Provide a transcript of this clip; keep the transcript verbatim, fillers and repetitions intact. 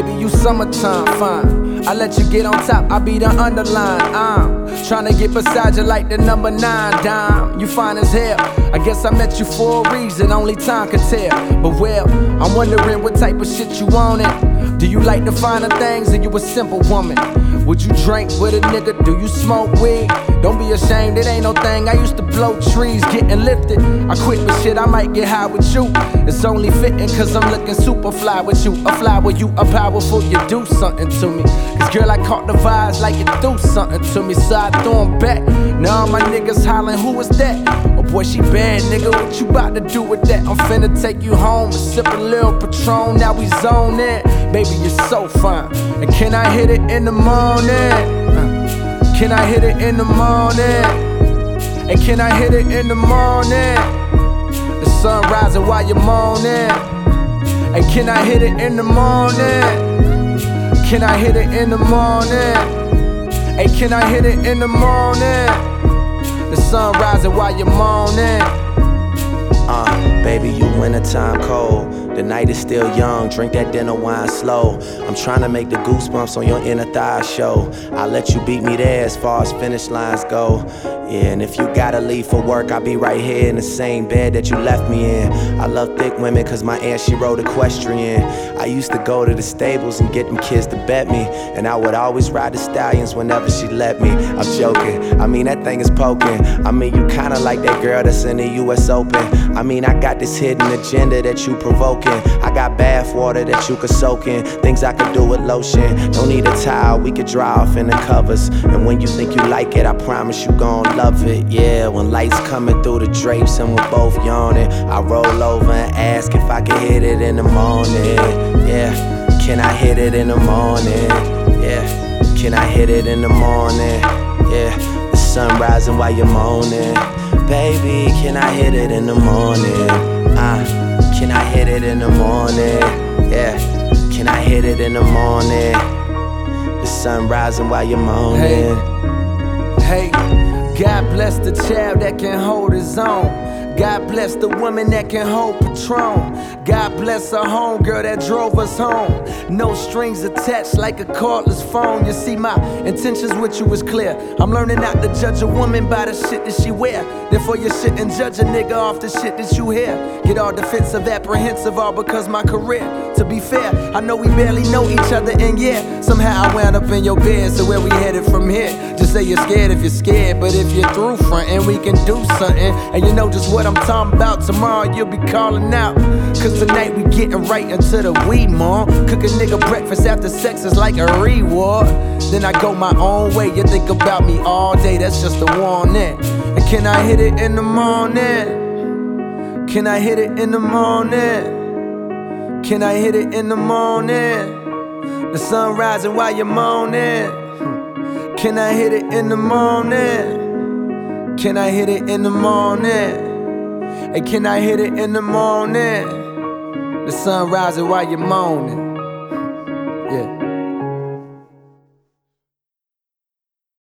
baby, you summertime fine. I let you get on top, I be the underline. I'm tryna get beside you like the number nine dime. You fine as hell, I guess I met you for a reason, only time could tell. But well, I'm wondering what type of shit you wanted. Do you like the finer things, or you a simple woman? Would you drink with a nigga? Do you smoke weed? Don't be ashamed, it ain't no thing. I used to blow trees, getting lifted. I quit, but shit, I might get high with you. It's only fitting, cause I'm looking super fly with you. A fly with you, a powerful, you do something to me. Cause girl, I caught the vibes like you do something to me. So I threw 'em back. Now all my niggas hollering, who is that? Oh boy, she bad, nigga, what you about to do with that? I'm finna take you home and sip a little Patron. Now we zone in. Baby, you're so fine. And can I hit it in the morning? Uh, can I hit it in the morning? And can I hit it in the morning? The sun rising while you're moaning. And can I hit it in the morning? Can I hit it in the morning? Hey, can I hit it in the morning? The sun rising while you're moaning. Uh, baby, you wintertime cold. The night is still young, drink that dinner wine slow. I'm trying to make the goosebumps on your inner thigh show. I'll let you beat me there as far as finish lines go. Yeah, and if you gotta leave for work, I'll be right here in the same bed that you left me in. I love thick women cause my aunt, she rode equestrian. I used to go to the stables and get them kids to bet me, and I would always ride the stallions whenever she let me. I'm joking, I mean that thing is poking. I mean you kinda like that girl that's in the U S Open. I mean I got this hidden agenda that you provoking. I got bath water that you could soak in, things I could do with lotion. Don't need a towel, we could dry off in the covers. And when you think you like it, I promise you gon' love it. Yeah, when lights coming through the drapes and we're both yawning, I roll over and ask if I can hit it in the morning. Yeah, can I hit it in the morning? Yeah, can I hit it in the morning? Yeah, the sun rising while you're moaning. Baby, can I hit it in the morning? Ah. Uh, Can I hit it in the morning? Yeah. Can I hit it in the morning? The sun rising while you're moaning. Hey, hey, God bless the child that can hold his own. God bless the woman that can hold Patron. God bless her homegirl that drove us home. No strings attached like a cordless phone. You see, my intentions with you was clear. I'm learning not to judge a woman by the shit that she wear. Therefore you shouldn't judge a nigga off the shit that you hear. Get all defensive, apprehensive, all because my career. To be fair, I know we barely know each other, and yeah, somehow I wound up in your bed. So where we headed from here? Just say you're scared if you're scared, but if you're through frontin', we can do something. And you know just what I'm talking about. Tomorrow you'll be calling out, cause tonight we getting right into the weed, mom. Cook a nigga breakfast after sex is like a reward. Then I go my own way, you think about me all day, that's just a warning. And can I hit it in the morning? Can I hit it in the morning? Can I hit it in the morning? The sun rising while you're moaning. Can I hit it in the morning? Can I hit it in the morning? Hey, can I hit it in the morning? The sun rising while you're moaning.